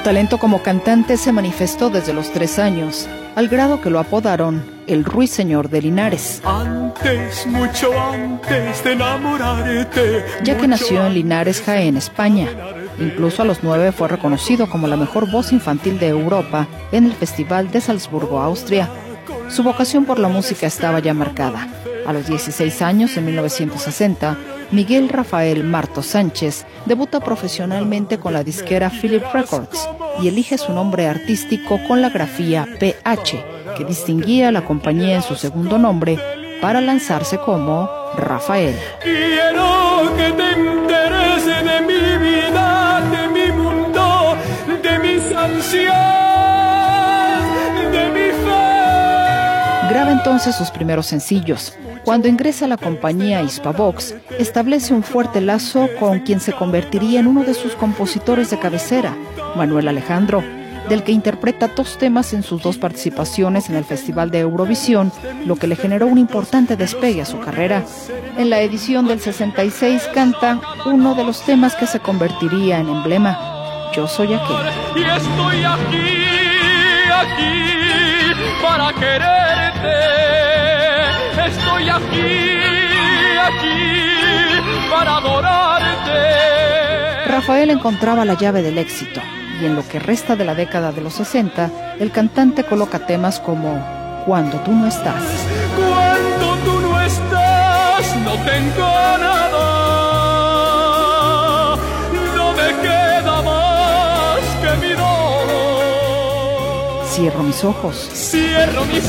talento como cantante se manifestó desde los 3 años, al grado que lo apodaron el Ruiseñor de Linares. Antes, mucho antes de enamorarte, ya que nació en Linares, Jaén, España. Incluso a los 9 fue reconocido como la mejor voz infantil de Europa en el Festival de Salzburgo, Austria. Su vocación por la música estaba ya marcada. A los 16 años, en 1960, Miguel Rafael Marto Sánchez debuta profesionalmente con la disquera Philip Records y elige su nombre artístico con la grafía PH, que distinguía a la compañía en su segundo nombre, para lanzarse como Rafael. Quiero que te interese de mi vida, de mi mundo, de mis ansias, de mi fe. Graba entonces sus primeros sencillos. Cuando ingresa a la compañía Hispavox, establece un fuerte lazo con quien se convertiría en uno de sus compositores de cabecera, Manuel Alejandro, del que interpreta 2 temas en sus 2 participaciones en el Festival de Eurovisión, lo que le generó un importante despegue a su carrera. En la edición del 66 canta uno de los temas que se convertiría en emblema, Yo soy aquel. Y estoy aquí para quererte. Estoy aquí para adorarte. Rafael encontraba la llave del éxito, y en lo que resta de la década de los 60, el cantante coloca temas como Cuando tú no estás. Cuando tú no estás, no tengo nada, no me queda más que mi dolor. Cierro mis ojos. Cierro mis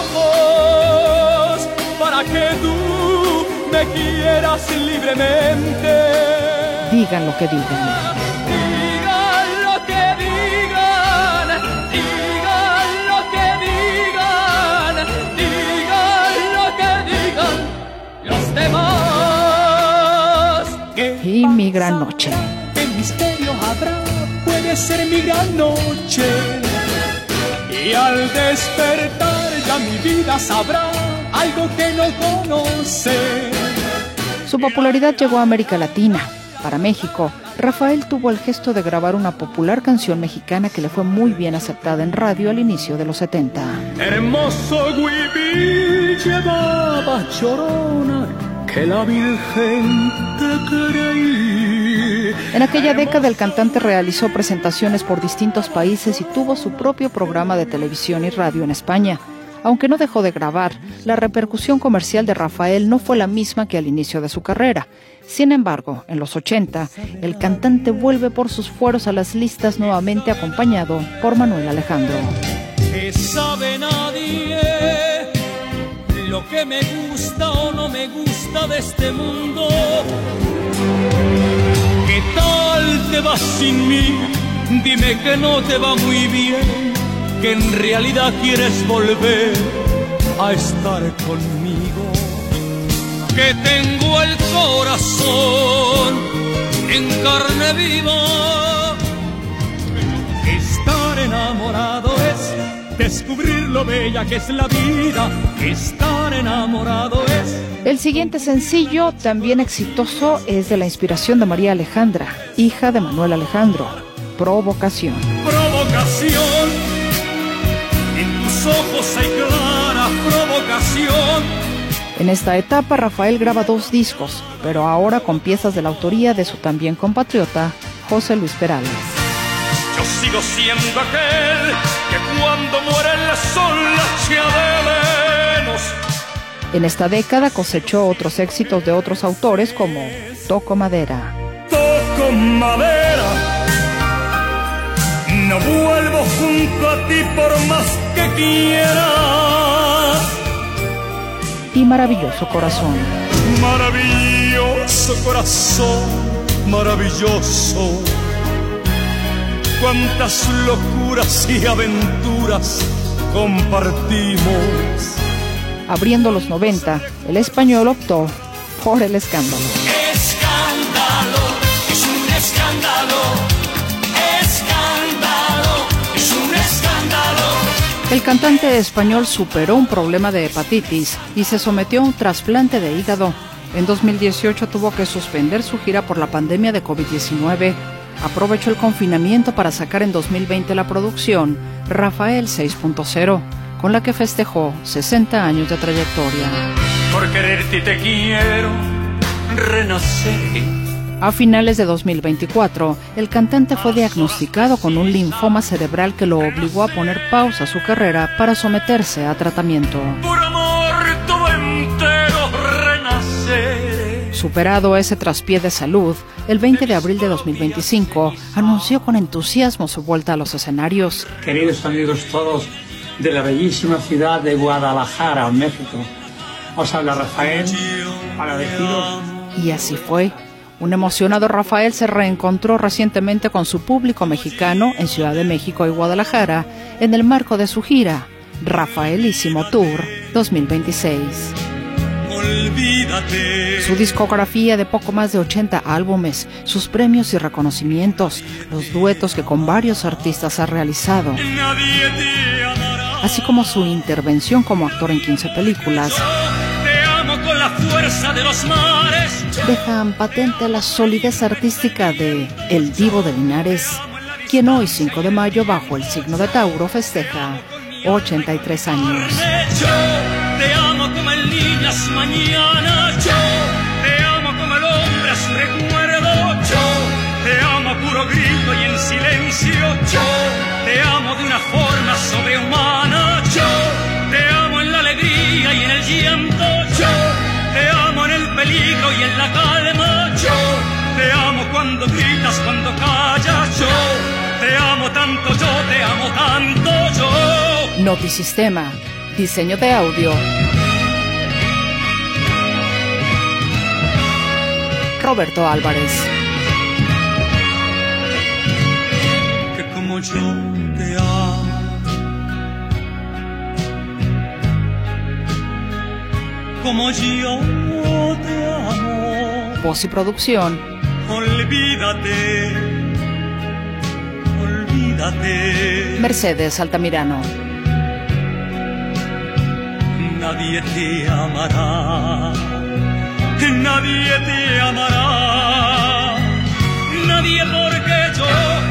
ojos para que tú me quieras libremente. Digan lo que digan. Digan lo que digan, digan lo que digan, digan lo que digan los demás. Y mi gran noche. ¿Qué misterio habrá? Puede ser mi gran noche. Y al despertar ya mi vida sabrá algo que no conoce. Su popularidad llegó a América Latina. Para México, Rafael tuvo el gesto de grabar una popular canción mexicana que le fue muy bien aceptada en radio al inicio de los 70. Hermoso huipil llevaba chorona, que la Virgen te creí. En aquella década el cantante realizó presentaciones por distintos países y tuvo su propio programa de televisión y radio en España. Aunque no dejó de grabar, la repercusión comercial de Rafael no fue la misma que al inicio de su carrera. Sin embargo, en los 80, el cantante vuelve por sus fueros a las listas nuevamente acompañado por Manuel Alejandro. Que sabe nadie lo que me gusta o no me gusta de este mundo. ¿Qué tal te vas sin mí? Dime que no te va muy bien, que en realidad quieres volver a estar conmigo. Que tengo el corazón en carne viva. Estar enamorado es descubrir lo bella que es la vida. Estar enamorado es... El siguiente sencillo, también exitoso, es de la inspiración de María Alejandra, hija de Manuel Alejandro, Provocación. Provocación, en tus ojos hay clara provocación. En esta etapa, Rafael graba 2 discos, pero ahora con piezas de la autoría de su también compatriota, José Luis Perales. Yo sigo siendo aquel que cuando muere el sol la echa de menos. En esta década cosechó otros éxitos de otros autores como Toco Madera. Toco madera, no vuelvo junto a ti por más que quiera. Y Maravilloso Corazón. Maravilloso corazón, maravilloso. Cuántas locuras y aventuras compartimos. Abriendo los 90, el español optó por el escándalo. Escándalo, es un escándalo. Escándalo, es un escándalo. El cantante español superó un problema de hepatitis y se sometió a un trasplante de hígado. En 2018 tuvo que suspender su gira por la pandemia de COVID-19. aprovechó el confinamiento para sacar en 2020 la producción Rafael 6.0, con la que festejó 60 años de trayectoria. Por quererte te quiero renacer. A finales de 2024, el cantante fue diagnosticado con un linfoma cerebral que lo obligó a poner pausa a su carrera para someterse a tratamiento. Por amor todo entero renacer. Superado ese traspié de salud, el 20 de abril de 2025 anunció con entusiasmo su vuelta a los escenarios. Queridos amigos todos de la bellísima ciudad de Guadalajara, México, os habla Rafael para deciros... Y así fue. Un emocionado Rafael se reencontró recientemente con su público mexicano en Ciudad de México y Guadalajara en el marco de su gira Rafaelísimo Tour 2026. Olvídate. Su discografía de poco más de 80 álbumes, sus premios y reconocimientos, los duetos que con varios artistas ha realizado, Nadie te amará. así como su intervención como actor en 15 películas, Te amo con la fuerza de los mares. dejan patente la solidez artística de El Divo de Linares, quien hoy 5 de mayo bajo el signo de Tauro festeja 83 años. Yo te amo como en líneas mañanas. Yo te amo como el hombre a su recuerdo. Yo te amo a puro grito y en silencio. Yo te amo de una forma sobrehumana. Yo te amo en la alegría y en el llanto. Yo te amo en el peligro y en la calma. Yo te amo cuando gritas, cuando callas. Yo te amo tanto, yo te amo tanto, yo. Notisistema, diseño de audio. Roberto Álvarez. Que como yo te amo, como yo te amo. Voz y producción, Olvídate, olvídate. Mercedes Altamirano. Nadie te amará, nadie te amará, nadie porque yo